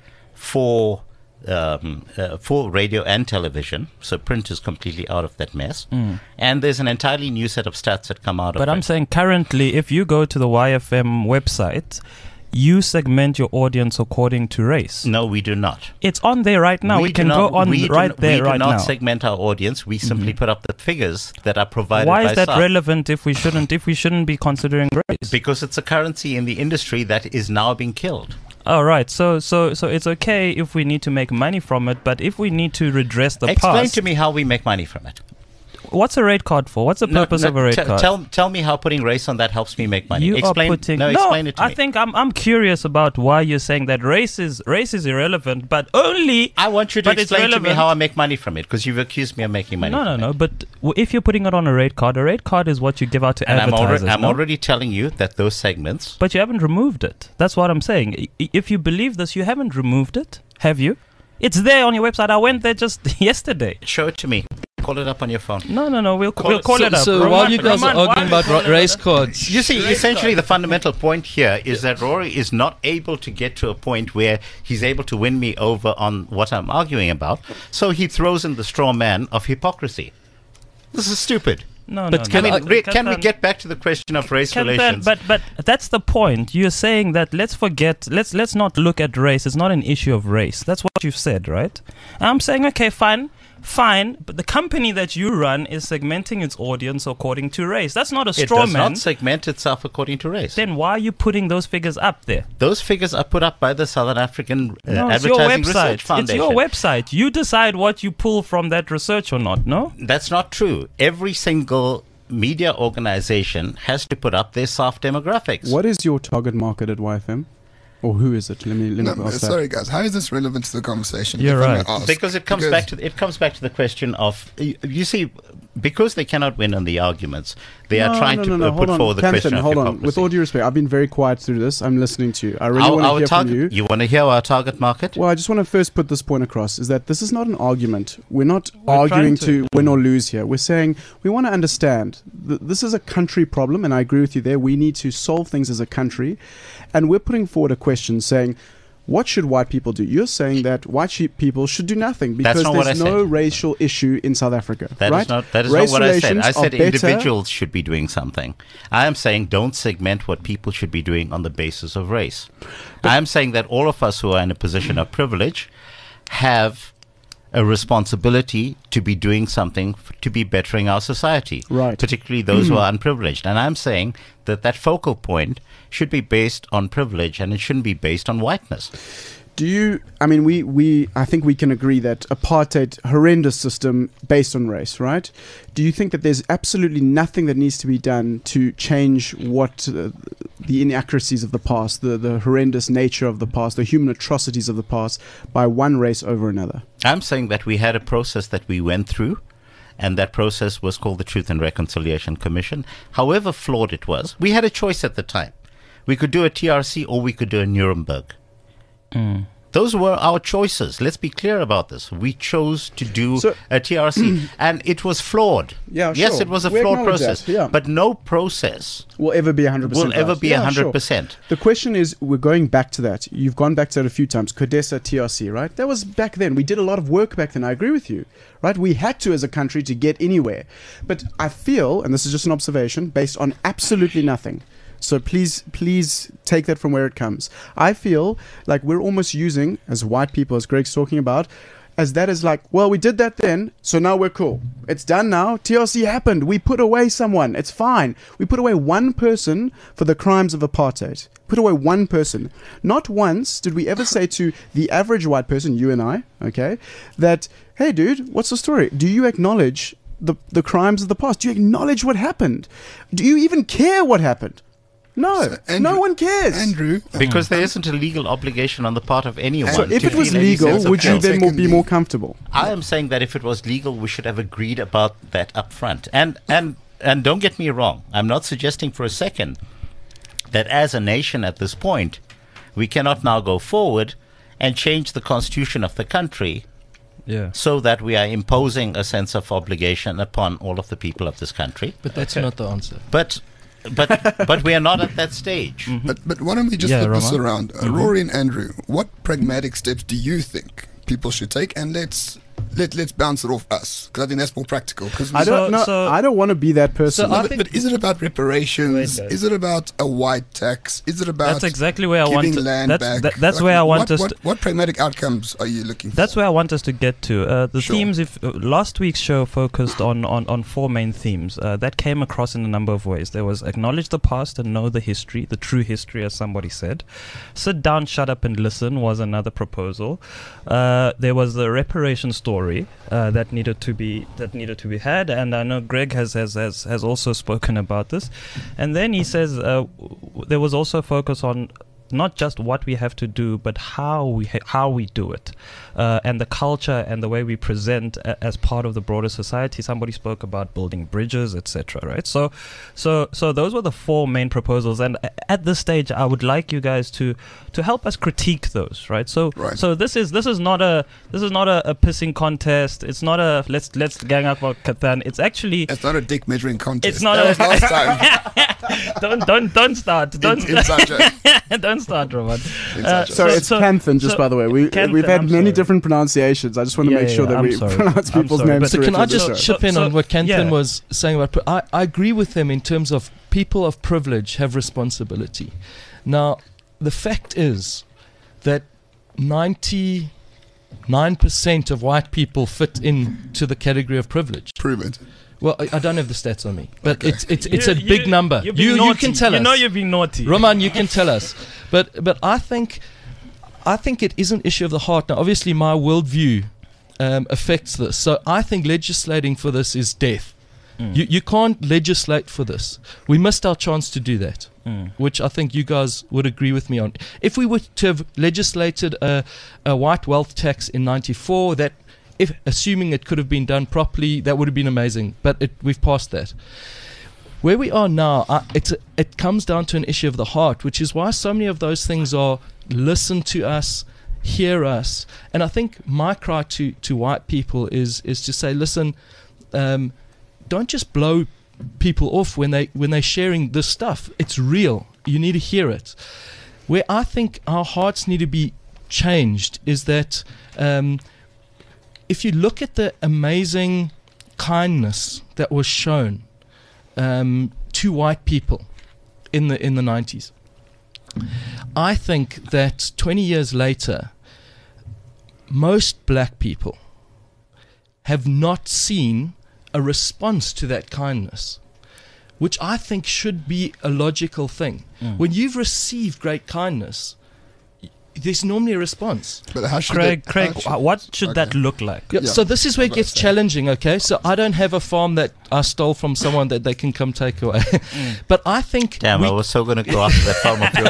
for um, uh, for radio and television. So print is completely out of that mess. And there's an entirely new set of stats that come out of But it. I'm saying currently, if you go to the Y F M website, you segment your audience according to race. No, we do not. It's on there right now. We, do can not- go on we do right not- there we do right not now. segment our audience. We simply put up the figures that are provided Why by is that S A R. relevant if we shouldn't if we shouldn't be considering race? Because it's a currency in the industry that is now being killed. All right. So so so it's okay if we need to make money from it, but if we need to redress the Explain past, to me how we make money from it. what's a rate card for? What's the No, purpose no, of a rate t- card? Tell, tell me how putting race on that helps me make money. You explain, are putting no, explain it to I me. think I'm I'm curious about why you're saying that race is race is irrelevant, but only I want you to but it's explain to me relevant. how I make money from it, because you've accused me of making money No, from no, it. no. But w- if you're putting it on a rate card, a rate card is what you give out to And I'm, advertisers. already, I'm no? already telling you that those segments... But you haven't removed it. That's what I'm saying. I- If you believe this, you haven't removed it, have you? It's there on your website. I went there just yesterday. Show it to me. Call it up on your phone. No, no, no. We'll Call we'll it- call So, it up. so Roman, while you guys Roman, are why arguing we about call ra- it race up? cards, You see, essentially the fundamental point here is that Rory is not able to get to a point where he's able to win me over on what I'm arguing about, so he throws in the straw man of hypocrisy. This is stupid. No, But no, can no. I mean, re- can we Captain- get back to the question of race Captain, relations? But but that's the point. You're saying that let's forget. Let's let's not look at race. It's not an issue of race. That's what you've said, right? I'm saying okay, fine, fine. But the company that you run is segmenting its audience according to race. That's not a it straw does man. not segment itself according to race. Then why are you putting those figures up there? Those figures are put up by the Southern African uh, No, it's your Advertising Research website. Foundation. It's your website. You decide what you pull from that research or not. No. That's not true. Every single media organization has to put up their soft demographics. What is your target market at Y F M? Or who is it? Let me, let me No, ask that. sorry, guys. How is this relevant to the conversation? You're if I may right. ask? Because it comes Because- back to the, it comes back to the question of you, you see, because they cannot win on the arguments, they are No, trying no, to no, no, uh, hold put on. forward the Canton, question of hold hypocrisy. on. With all due respect, I've been very quiet through this. I'm listening to you. I really our, want to our hear target, from you. you want to hear our target market? Well, I just want to first put this point across, is that this is not an argument. We're not We're arguing trying to, to- win or lose here. We're saying we want to understand th- this is a country problem, and I agree with you there. We need to solve things as a country. And we're putting forward a question saying, what should white people do? You're saying that white she- people should do nothing because not what there's I no said. racial issue in South Africa. That is right? not that is Race not what I said. relations I are said better- individuals should be doing something. I am saying don't segment what people should be doing on the basis of race. I am saying that all of us who are in a position of privilege have a responsibility to be doing something f- to be bettering our society, Right. particularly those who are unprivileged. And I'm saying that that focal point should be based on privilege and it shouldn't be based on whiteness. Do you, I mean, we, we, I think we can agree that apartheid, horrendous system based on race, right? Do you think that there's absolutely nothing that needs to be done to change what uh, the inaccuracies of the past, the, the horrendous nature of the past, the human atrocities of the past by one race over another? I'm saying that we had a process that we went through, and that process was called the Truth and Reconciliation Commission. However flawed it was, we had a choice at the time. We could do a T R C or we could do a Nuremberg. Those were our choices. Let's be clear about this. We chose to do So- a T R C, and it was flawed. Yeah, yes, sure. it was a We flawed acknowledge process. that, yeah. But no process Will ever be one hundred percent will ever right. be Yeah, one hundred sure. percent. The question is, we're going back to that. You've gone back to that a few times. Codesa T R C, right? That was back then. We did a lot of work back then. I agree with you, right? We had to as a country to get anywhere. But I feel, and this is just an observation, based on absolutely nothing. So please, please take that from where it comes. I feel like we're almost using, as white people, as Greg's talking about, as that is like, well, we did that then, so now we're cool. It's done now. T R C happened. We put away someone. It's fine. We put away one person for the crimes of apartheid. Put away one person. Not once did we ever say to the average white person, you and I, okay, that, hey, dude, what's the story? Do you acknowledge the, the crimes of the past? Do you acknowledge what happened? Do you even care what happened? No, So, Andrew- no one cares. Andrew, Because there isn't a legal obligation on the part of anyone. so if to it was feel any legal, sense of would you guilt. then more, be Secondly- more comfortable? I am saying that if it was legal, we should have agreed about that up front. And and and don't get me wrong, I'm not suggesting for a second that as a nation at this point, we cannot now go forward and change the constitution of the country Yeah. so that we are imposing a sense of obligation upon all of the people of this country. but that's not the answer. But but but we are not at that stage. But but why don't we just Yeah, flip this Rama. around? Uh, Rory and Andrew, what pragmatic steps do you think people should take? And let's let let's bounce it off us, because I think that's more practical. Because I don't So- know. so- I don't want to be that person. So I but, think- but is it about reparations? Wait, guys. Is it about a white tax? Is it about That's exactly where I giving want to. land That's back? that, that's Like, where I want what, us. What, to, what pragmatic outcomes are you looking for? That's where I want us to get to. Uh, the Sure. themes. If uh, last week's show focused on on, on four main themes, uh, that came across in a number of ways. There was acknowledge the past and know the history, the true history, as somebody said. Sit down, shut up, and listen was another proposal. Uh, there was the reparation story uh, that needed to be that needed to be had, and I know Greg has has has, has also spoken about this. And then he says uh, w- there was also a focus on not just what we have to do, but how we ha- how we do it, uh, and the culture and the way we present a- as part of the broader society. Somebody spoke about building bridges, et cetera. Right? So, so so those were the four main proposals, and a- at this stage, I would like you guys to to help us critique those. Right? So Right. so this is this is not a this is not a, a pissing contest. It's not a let's let's gang up on Katan. It's actually It's not a dick measuring contest. It's not That a- was last time. don't don't don't start don't In- inside joke. don't start, Roman. Inside joke. So, it's so- Kanthan, just so- by the way. We, Kanthan, we've had I'm many sorry. different pronunciations. I just want to Yeah, make yeah, sure yeah, that I'm we sorry. pronounce I'm people's sorry. names But So can I correctly. just So- chip in so- on what Kanthan yeah. was saying about? Pri- I, I agree with him in terms of people of privilege have responsibility. Now, the fact is that ninety-nine percent of white people fit into the category of privilege. Prove it. Well, I, I don't have the stats on me, but Okay. it's it's it's You- a big you- number. you're You being you naughty. can tell you us. know you're being naughty. Roman, you can tell us. But but I think I think it is an issue of the heart. Now, obviously, my worldview um, affects this. So I think legislating for this is death. Mm. You you can't legislate for this. We missed our chance to do that, Mm. which I think you guys would agree with me on. If we were to have legislated a, a white wealth tax in ninety-four, that if assuming it could have been done properly, that would have been amazing. But it, we've passed that. Where we are now, uh, it's a, it comes down to an issue of the heart, which is why so many of those things are listen to us, hear us. And I think my cry to, to white people is is to say, listen, um, don't just blow people off when they when they're sharing this stuff. It's real. You need to hear it. Where I think our hearts need to be changed is that um, if you look at the amazing kindness that was shown um, to white people in the in the nineties, I think that twenty years later, most black people have not seen a response to that kindness, which I think should be a logical thing. Mm. When you've received great kindness, y- there's normally a response. But how should Craig, that, Craig, how should- wh- what should that Okay. look like? Yeah, Yeah, so this is where it I've gets got to say. challenging, okay? So I don't have a farm that I stole from someone that they can come take away. But I think Damn, we, I was so going to go after that farm of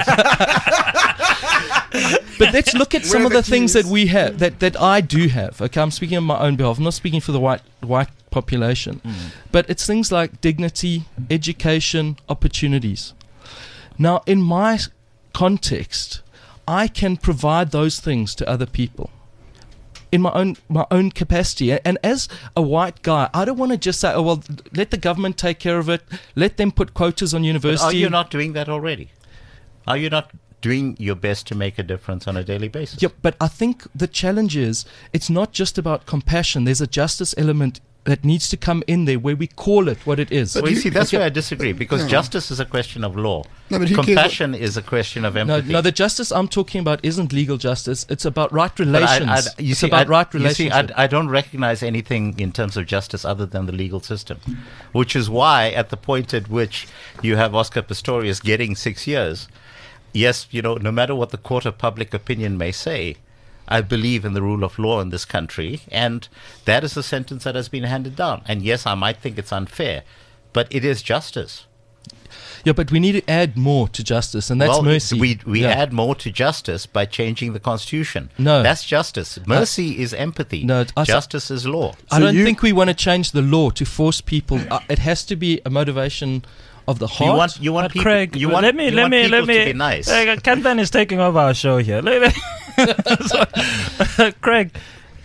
yours. but let's look at some Where of are the the things that keys? we have, that, that I do have. Okay, I'm speaking on my own behalf. I'm not speaking for the white white population. Mm. But it's things like dignity, education, opportunities. Now, in my s- context, I can provide those things to other people in my own my own capacity. A- And as a white guy, I don't want to just say, "Oh well, let the government take care of it. Let them put quotas on But university." are you not doing that already? Are you not doing your best to make a difference on a daily basis? Yep, but I think the challenge is it's not just about compassion. There's a justice element that needs to come in there where we call it what it is. But Well, you you- see, that's okay. where I disagree, because Yeah. justice is a question of law. No, but who cares what- Compassion is a question of No, empathy. no, the justice I'm talking about isn't legal justice. It's about right But I- relations. I- you it's see, about I, right you see, relationship. I, I don't recognize anything in terms of justice other than the legal system, which is why at the point at which you have Oscar Pistorius getting six years, yes, you know, no matter what the court of public opinion may say, I believe in the rule of law in this country, and that is the sentence that has been handed down. And yes, I might think it's unfair, but it is justice. yeah, but we need to add more to justice, and that's well, mercy. We we Yeah. add more to justice by changing the constitution. No. That's justice. Mercy is empathy. no, I- justice is law. I So don't you- think we want to change the law to force people. Uh, it has to be a motivation of the heart. You want you want But people. Craig, you want, let me you let want me people let me. to be nice. Uh, Kanthan is taking over our show here. Let me- So, Craig,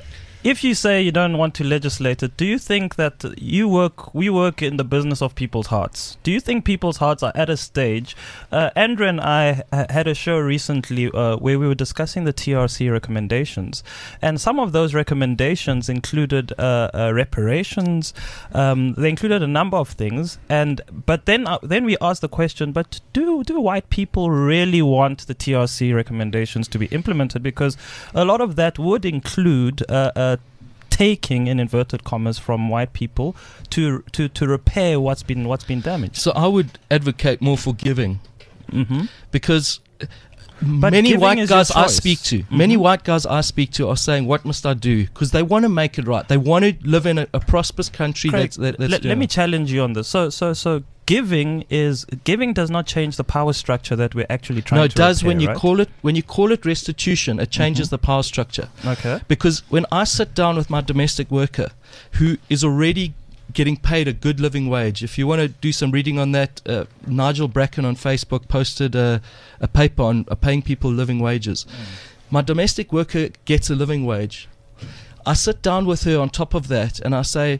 if you say you don't want to legislate it, do you think that you work, we work in the business of people's hearts? Do you think people's hearts are at a stage? Uh, Andrew and I ha- had a show recently uh, where we were discussing the T R C recommendations, and some of those recommendations included uh, uh, reparations. Um, they included a number of things, and but then uh, then we asked the question: But do do white people really want the T R C recommendations to be implemented? Because a lot of that would include uh, uh, taking, in inverted commas, from white people to to to repair what's been what's been damaged. So I would advocate more for giving, Mm-hmm. because But many giving white is your guys I choice. speak to, Mhm. many white guys I speak to are saying, "What must I do?" Because they want to make it right. They want to live in a, a prosperous country. Craig, that's, that, that's let, doing let me it. challenge you on this. So so so giving is giving does not change the power structure that we're actually trying no, to it does repair, when you right? call it when you call it restitution. It changes Mhm. the power structure. Okay. Because when I sit down with my domestic worker, who is already getting paid a good living wage, if you want to do some reading on that, uh, Nigel Bracken on Facebook posted a, a paper on uh, paying people living wages. My domestic worker gets a living wage. I sit down with her on top of that and I say,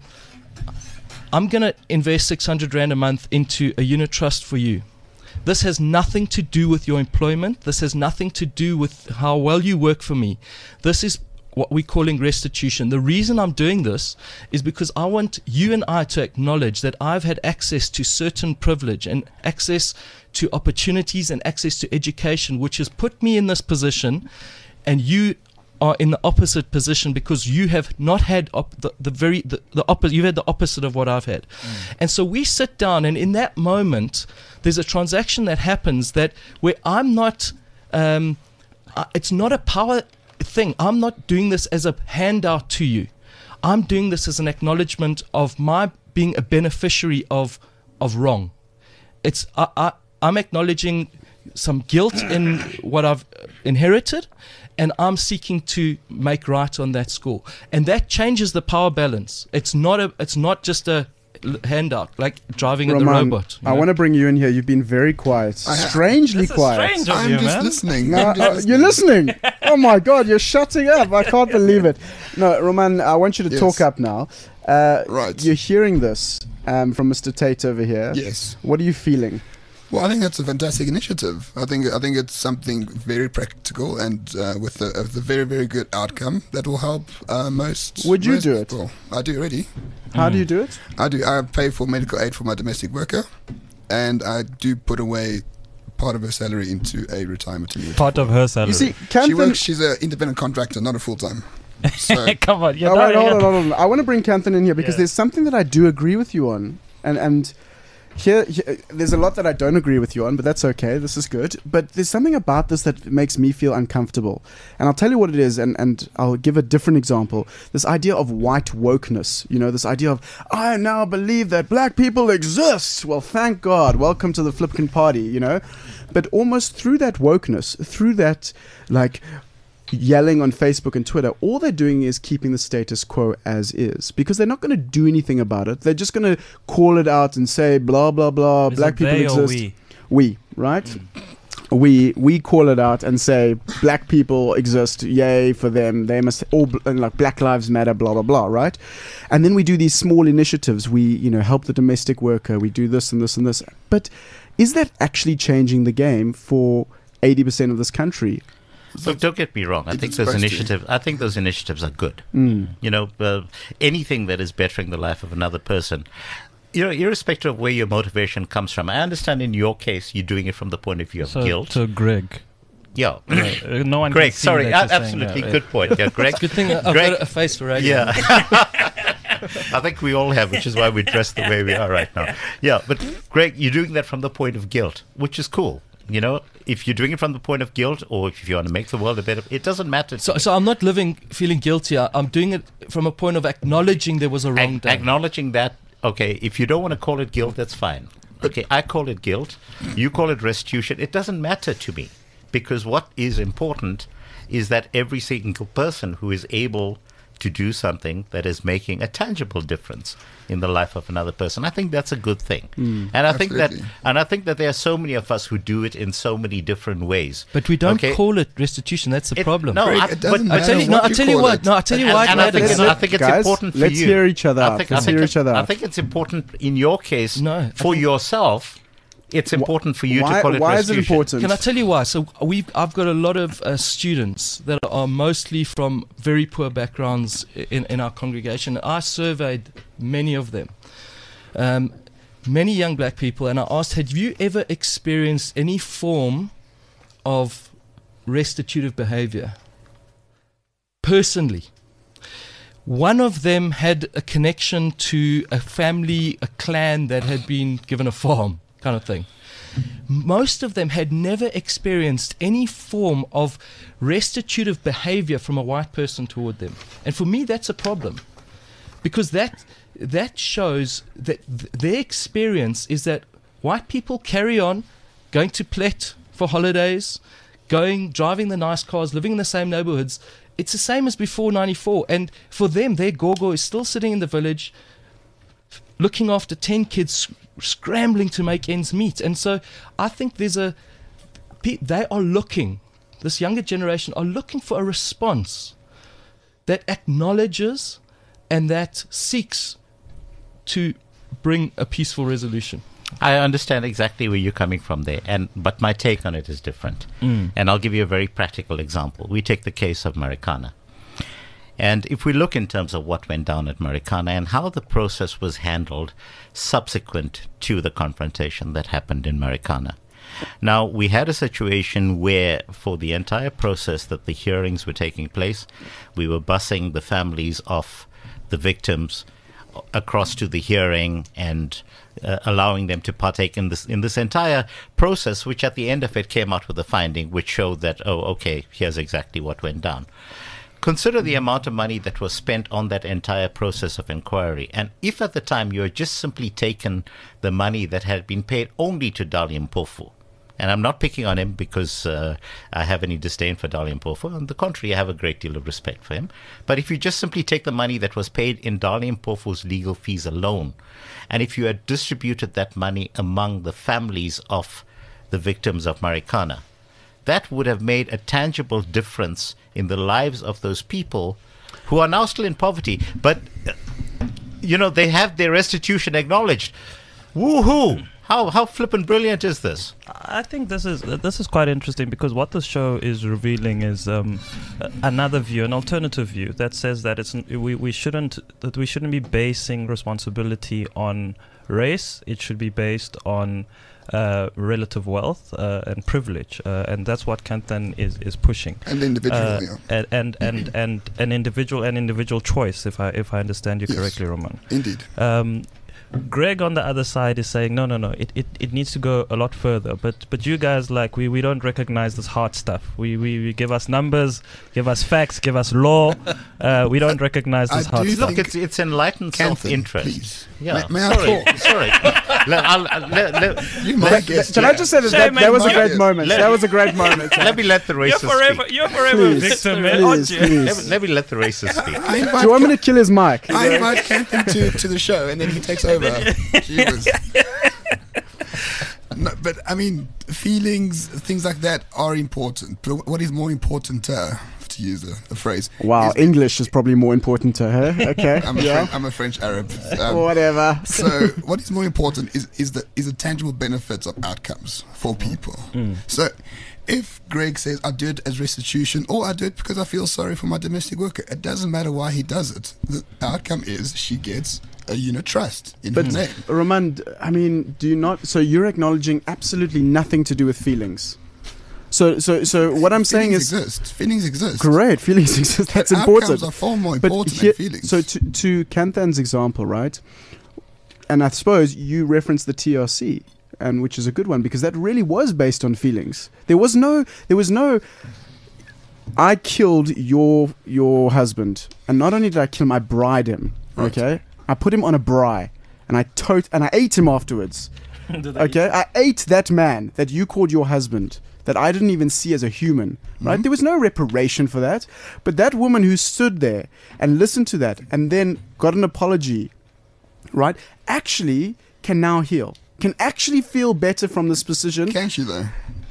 I'm going to invest six hundred rand a month into a unit trust for you. This has nothing to do with your employment. This has nothing to do with how well you work for me. This is what we're calling restitution. The reason I'm doing this is because I want you and I to acknowledge that I've had access to certain privilege and access to opportunities and access to education, which has put me in this position, and you are in the opposite position because you have not had op- the, the very the, the opposite. You've had the opposite of what I've had, mm. and so we sit down, and in that moment, there's a transaction that happens that where I'm not. Um, uh, it's not a power thing. I'm not doing this as a handout to you. I'm doing this as an acknowledgement of my being a beneficiary of of wrong. It's I, I I'm acknowledging some guilt in what I've inherited, and I'm seeking to make right on that score, and that changes the power balance. It's not a it's not just a l- handout like driving in the Roman, robot. you I know? want to bring you in here. You've been very quiet, I ha- strangely This is quiet. strange of I'm you, just man. listening. No, I'm just uh, you're listening. Oh my God, you're shutting up. I can't believe it. No, Roman, I want you to Yes. talk up now. Uh, Right. You're hearing this um, from Mister Tate over here. Yes. What are you feeling? Well, I think that's a fantastic initiative. I think I think it's something very practical and uh, with a, a very very good outcome that will help uh, most. Would you most do it? people. I do already. How do you do it? I do. I pay for medical aid for my domestic worker, and I do put away part of her salary into a retirement annuity. Part of her salary. You see, She Canthan. works. She's an independent contractor, not a full time. So Come on, you're Oh, wait, not- hold on, hold on. I want to bring Canthan in here because Yeah. there's something that I do agree with you on, and and here, here there's a lot that I don't agree with you on, but that's okay. This is good. But there's something about this that makes me feel uncomfortable, and I'll tell you what it is, and and I'll give a different example. This idea of white wokeness, you know, this idea of I now believe that black people exist. Well, thank God. Welcome to the Flipkin party, you know. But almost through that wokeness, through that like yelling on Facebook and Twitter, all they're doing is keeping the status quo as is because they're not going to do anything about it. They're just going to call it out and say blah blah blah. Is black it people they or exist. we? We, right? We we call it out and say black people exist. Yay for them. They must all bl- and like Black Lives Matter. Blah blah blah. Right? And then we do these small initiatives. We you know help the domestic worker. We do this and this and this. But is that actually changing the game for eighty percent of this country? Look, don't get me wrong. I It's think those supposed to. initiatives. I think those initiatives are good. Mm. You know, uh, anything that is bettering the life of another person. You know, irrespective of where your motivation comes from. I understand in your case, you're doing it from the point of view of So, guilt. to Greg. yeah. Uh, no one Greg, can see sorry, that a- you're saying absolutely that. good point. Yeah, Greg. Good thing I've Greg- got a face for radio. Yeah. I think we all have, which is why we dress the way we are right now. Yeah, but Greg, you're doing that from the point of guilt, which is cool. You know, if you're doing it from the point of guilt, or if you want to make the world a better, it doesn't matter. So, so I'm not living feeling guilty. I- I'm doing it from a point of acknowledging there was a wrong Ac- done. acknowledging that, okay, if you don't want to call it guilt, that's fine. Okay, I call it guilt. You call it restitution. It doesn't matter to me because what is important is that every single person who is able to do something that is making a tangible difference in the life of another person. I think that's a good thing. Mm, and I think that absolutely. and I think that there are so many of us who do it in so many different ways. But we don't Okay? call it restitution. That's the It- problem. No, Greg, I, it but doesn't I matter tell you, no, what I you tell you call what. it. No, I tell you And- why. and I Gladys. think it's, Let- I think it's guys, important for let's you. hear each other I out. think, Let's I think hear it- each other I out. think it's important in your case No, I for think- yourself. It's important for you why to call it why is it restitution. important? Can I tell you why? So we, I've got a lot of uh, students that are mostly from very poor backgrounds in, in our congregation. I surveyed many of them, um, many young black people, and I asked, "Had you ever experienced any form of restitutive behavior personally?" One of them had a connection to a family, a clan that had been given a farm, kind of thing. Most of them had never experienced any form of restitutive behavior from a white person toward them. And for me, that's a problem. Because that that shows that th- their experience is that white people carry on going to Plet for holidays, going, driving the nice cars, living in the same neighborhoods. It's the same as before ninety-four. And for them, their gogo is still sitting in the village, looking after ten kids, scrambling to make ends meet. And so I think there's a, pe- they are looking, this younger generation are looking for a response that acknowledges and that seeks to bring a peaceful resolution. I understand exactly where you're coming from there, and but my take on it is different. Mm. And I'll give you a very practical example. We take the case of Marikana. And if we look in terms of what went down at Marikana and how the process was handled subsequent to the confrontation that happened in Marikana. Now, we had a situation where for the entire process that the hearings were taking place, we were busing the families of the victims across to the hearing and uh, allowing them to partake in this in this entire process, which at the end of it came out with a finding which showed that, oh, okay, here's exactly what went down. Consider the amount of money that was spent on that entire process of inquiry. And if at the time you had just simply taken the money that had been paid only to Dali Mpofu, and I'm not picking on him because uh, I have any disdain for Dali Mpofu. On the contrary, I have a great deal of respect for him. But if you just simply take the money that was paid in Dali Mpofu's legal fees alone, and if you had distributed that money among the families of the victims of Marikana, that would have made a tangible difference in the lives of those people who are now still in poverty. But, uh, you know, they have their restitution acknowledged. Woohoo! How how flippin' brilliant is this? I think this is this is quite interesting because what this show is revealing is um, a- another view, an alternative view that says that it's n- we, we shouldn't that we shouldn't be basing responsibility on race. It should be based on uh, relative wealth uh, and privilege, uh, and that's what Kanthan is is pushing. And individual, Uh, yeah. and and and, and an individual and individual choice, if I if I understand you Yes. correctly, Roman. Indeed. Um, Greg on the other side is saying no, no, no. It, it, it needs to go a lot further. But but you guys like we, we don't recognize this hard stuff. We, we we give us numbers, give us facts, give us law. Uh, we don't recognize this I hard do stuff. Look, it's it's enlightened Kanthan, self-interest. please. Yeah, May- may I sorry, talk? sorry. let, I'll, uh, let, let, You might guess. Can I just say that Shame, that, that was a man. great moment? Let- That was a great moment. let me let the You're racists forever speak. you're forever a Please, victim, man, aren't please, you? Let me, please. let me let the racists speak. I Do invite, you want me to kill his mic? I invite Kanthan to, to the show and then he takes over. Jesus. No, but I mean, feelings, things like that are important. But what is more important, uh, to use the, the phrase? Wow, is- English is probably more important to her. Okay, I'm a, yeah, French, I'm a French Arab. Um, whatever. so what is more important is is the is the tangible benefits of outcomes for people. So if Greg says I do it as restitution or I do it because I feel sorry for my domestic worker, it doesn't matter why he does it. The outcome is she gets a unit trust in But his name. Roman, I mean, do you not? So you're acknowledging absolutely nothing to do with feelings. So, so, so what I'm saying feelings is exist. Feelings exist. great. Feelings exist. That's But important. Outcomes are far more But important here- than feelings. So to to Kanthan's example, right? And I suppose you referenced the T R C, and which is a good one because that really was based on feelings. There was no, there was no. I killed your your husband, and not only did I kill him, I bride him. Right. Okay, I put him on a braai, and I tot and I ate him afterwards. Okay, I ate that man that you called your husband. that I didn't even see as a human, right? There was no reparation for that. But that woman who stood there and listened to that and then got an apology, right, actually can now heal, can actually feel better from this decision. Can she though?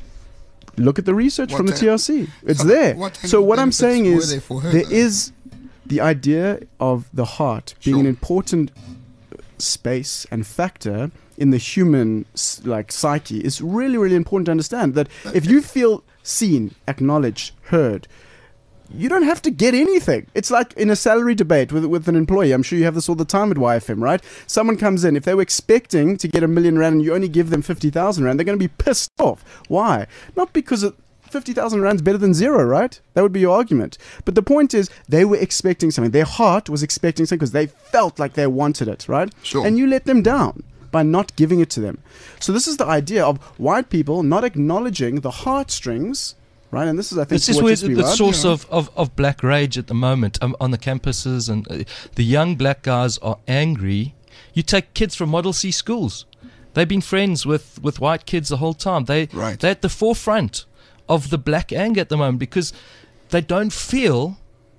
Look at the research What from the ta- T R C. It's How- there. what So what I'm benefits saying were is there for her, there though? is the idea of the heart being an Sure. important space and factor in the human s- like psyche is really, really important to understand that if you feel seen, acknowledged, heard, you don't have to get anything. It's like in a salary debate with with an employee. I'm sure you have this all the time at Y F M, right? Someone comes in, if they were expecting to get a million rand and you only give them fifty thousand rand, they're going to be pissed off. Why? Not because it, fifty thousand rand's better than zero, right? That would be your argument. But the point is, they were expecting something. Their heart was expecting something because they felt like they wanted it, right? Sure. And you let them down by not giving it to them. So this is the idea of white people not acknowledging the heartstrings, right? And this is, I think, This is what where used to be, the right? source of, of, of black rage at the moment um, on the campuses, and uh, the young black guys are angry. You take kids from Model C schools. They've been friends with, with white kids the whole time. They, Right. They're at the forefront of the black anger at the moment because they don't feel,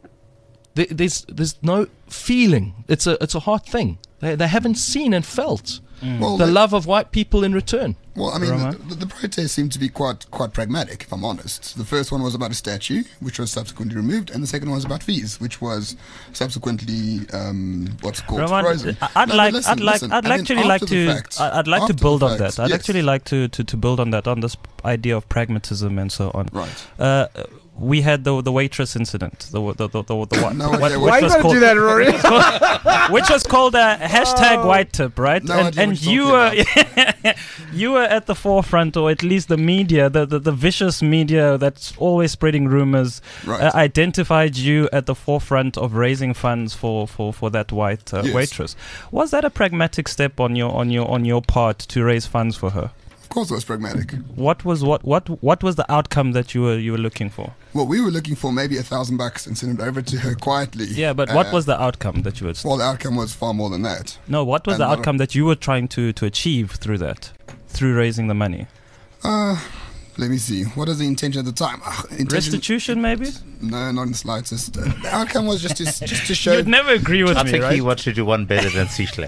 there, there's, there's no feeling. It's a, it's a hard thing. They, they haven't seen and felt Well, the they- love of white people in return. Well, I mean, Roman? the, the protests seem to be quite quite pragmatic, if I'm honest. The first one was about a statue, which was subsequently removed, and the second one was about fees, which was subsequently um, what's it called Roman, frozen. I- I'd No, but like, listen, I'd like, listen. I'd And then actually like after the to, fact- I- I'd like to after the build on fact, that. I'd yes. actually like to, to, to build on that, on this idea of pragmatism and so on. Right. Uh, we had the the waitress incident, the the the, the, the what, No what, idea which Why you was gotta called, do that, Rory? which was called a hashtag Oh. white tip, right? No and idea and what you're you talking were you were at the forefront, or at least the media, the the, the vicious media that's always spreading rumors, Right. uh, identified you at the forefront of raising funds for for, for that white uh, Yes. waitress. Was that a pragmatic step on your on your on your part to raise funds for her? Of course, it was pragmatic. What was what what what was the outcome that you were you were looking for? Well, we were looking for maybe a thousand bucks and send it over to her quietly. Yeah, but what Uh, was the outcome that you were? Well, the outcome was far more than that. No, what was and the not a- outcome that you were trying to to achieve through that, through raising the money? Uh, let me see. What is the intention at the time? Ugh, intention, Restitution, maybe. No, not in the slightest. Uh, the outcome was just to, just to show. You'd never agree with I me, think right? he wants to do one better than Sishle.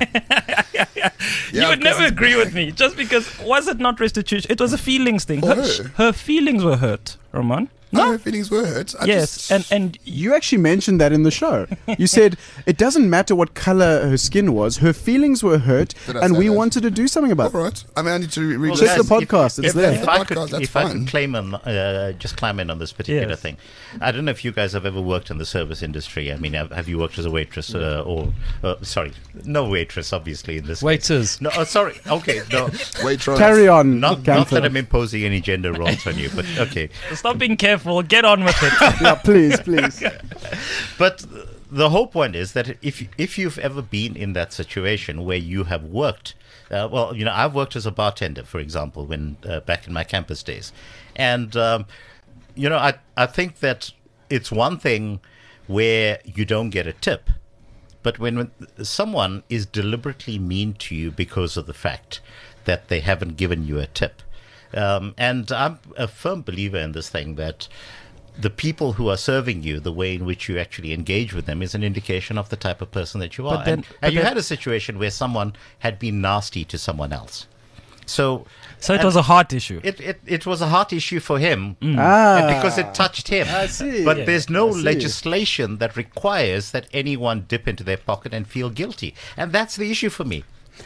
you Yeah, would never 'cause it's- agree with me just because was it not restitution? It was a feelings thing. For Her, her. her feelings were hurt, Roman. No, her feelings were hurt. I Yes, just- and and You actually mentioned that in the show. You said it doesn't matter what color her skin was, her feelings were hurt, Did I and say we that? wanted to do something about all it. right. I mean, I need to re- read Well, Check guys, the podcast, If, it's if, there. if I Podcast, could, that's if I fine. could claim on, uh, just climb in on this particular Yes. thing. I don't know if you guys have ever worked in the service industry. I mean, have, have you worked as a waitress uh, or uh, sorry, no waitress, obviously in this. case. Waiters. No, oh, sorry. Okay, no, Waitrose. Carry on, not, not Ganther. that I'm imposing any gender roles on you, but okay. stop being careful. Get on with it. Yeah, please, please. But the whole point is that if if you've ever been in that situation where you have worked, uh, well, you know, I've worked as a bartender, for example, when uh, back in my campus days, and um, you know, I I think that it's one thing where you don't get a tip, but when, when someone is deliberately mean to you because of the fact that they haven't given you a tip, um, and I'm a firm believer in this thing that the people who are serving you, the way in which you actually engage with them, is an indication of the type of person that you are. then- and but and you then- had a situation where someone had been nasty to someone else. So, So it and was a heart issue. it, it, it was a heart issue for him Ah, because it touched him. I see. But Yeah, there's no I see. legislation that requires that anyone dip into their pocket and feel guilty. And that's the issue for me.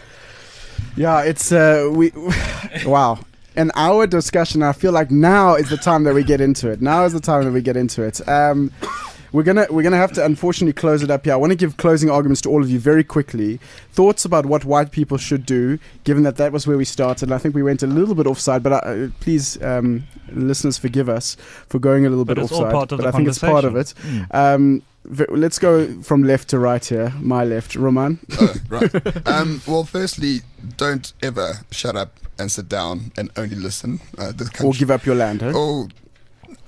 Yeah, it's uh, we. Wow, an hour discussion. I feel like now is the time that we get into it. Now is the time that we get into it. Um, we're gonna we're gonna have to unfortunately close it up here. I want to give closing arguments to all of you very quickly. Thoughts about what white people should do, given that that was where we started. And I think we went a little bit offside, but uh, please, um, listeners, forgive us for going a little But bit it's all offside. part of but the I think it's part of it. conversation. Um, v- let's go from left to right here. My left, Roman. Oh, right. Um, well, firstly, don't ever shut up and sit down and only listen. Uh, the Or country- give up your land. Huh? Oh,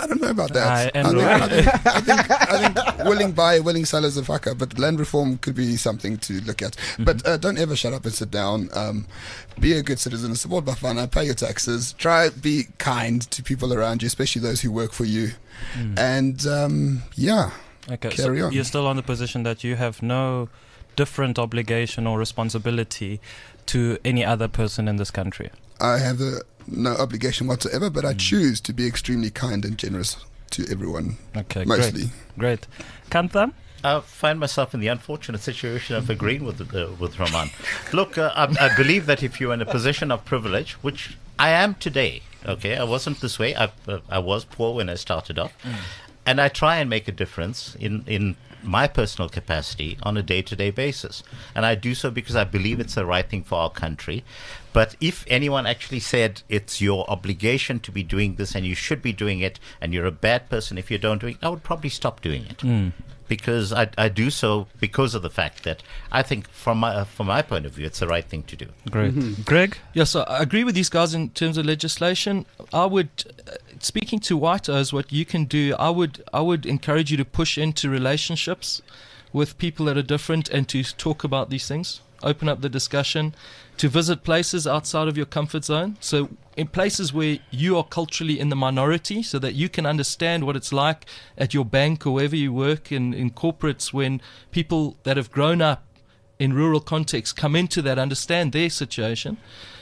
I don't know about that. Aye, I, and think, right. I, think, I think I think willing buyer, willing seller is a fucker, but land reform could be something to look at. Mm-hmm. But uh, don't ever shut up and sit down. Um, be a good citizen, support Bafana, pay your taxes, try be kind to people around you, especially those who work for you. Mm. And um, yeah, okay, carry so on. You're still on the position that you have no different obligation or responsibility to any other person in this country. I have a, no obligation whatsoever, but I choose to be extremely kind and generous to everyone. Okay, mostly. Great. Great. Kanthan? I find myself in the unfortunate situation of agreeing with uh, with Roman. Look, uh, I, I believe that if you're in a position of privilege, which I am today, okay, I wasn't this way. I uh, I was poor when I started off, mm. and I try and make a difference in in my personal capacity on a day-to-day basis, and I do so because I believe it's the right thing for our country. But if anyone actually said it's your obligation to be doing this and you should be doing it, and you're a bad person if you don't do it, I would probably stop doing it. Mm. Because I, I do so because of the fact that I think from my uh, from my point of view, it's the right thing to do. Great. Mm-hmm. Greg? Yes, so I agree with these guys in terms of legislation. I would, uh, speaking to white-os, what you can do, I would I would encourage you to push into relationships with people that are different and to talk about these things. Open up the discussion, to visit places outside of your comfort zone. So in places where you are culturally in the minority, so that you can understand what it's like at your bank or wherever you work in, in corporates, when people that have grown up in rural contexts come into that, understand their situation.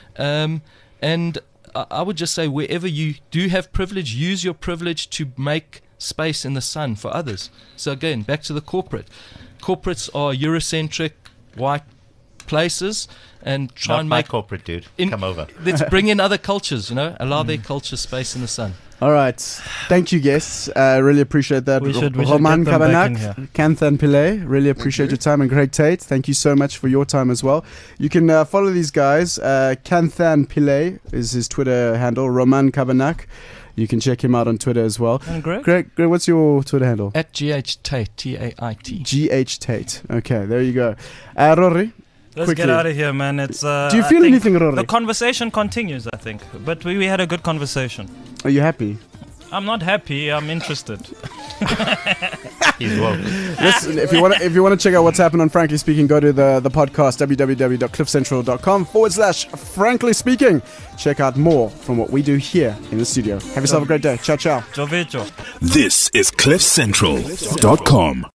Um, and I, I would just say, wherever you do have privilege, use your privilege to make space in the sun for others. So again, back to the corporate. Corporates are Eurocentric, white places, and try Not and my make corporate dude. in, Come over. Let's bring in other cultures, you know, allow their culture space in the sun. All right. Thank you, guests. I uh, really appreciate that. We should, we should Roman get them back in Kabanak, here. Kanthan Pillay, really appreciate you. your time. And Greg Tate, thank you so much for your time as well. You can uh, follow these guys. Uh, Kanthan Pillay is his Twitter handle. Roman Kabanak. You can check him out on Twitter as well. And Greg? Greg, Greg, what's your Twitter handle? At G H Tate, T A I T. G H Tate. Okay, there you go. Uh, Rory? Let's Quickly. get out of here, man. It's. Uh, Do you I feel think anything, Rory? The conversation continues, I think. But we, we had a good conversation. Are you happy? I'm not happy. I'm interested. He's woke. Listen, if you want to, if you want to check out what's happened on Frankly Speaking, go to the, the podcast, www.cliffcentral.com forward slash Frankly Speaking. Check out more from what we do here in the studio. Have yourself a great day. Ciao, ciao. Jovecho. This is cliff central dot com.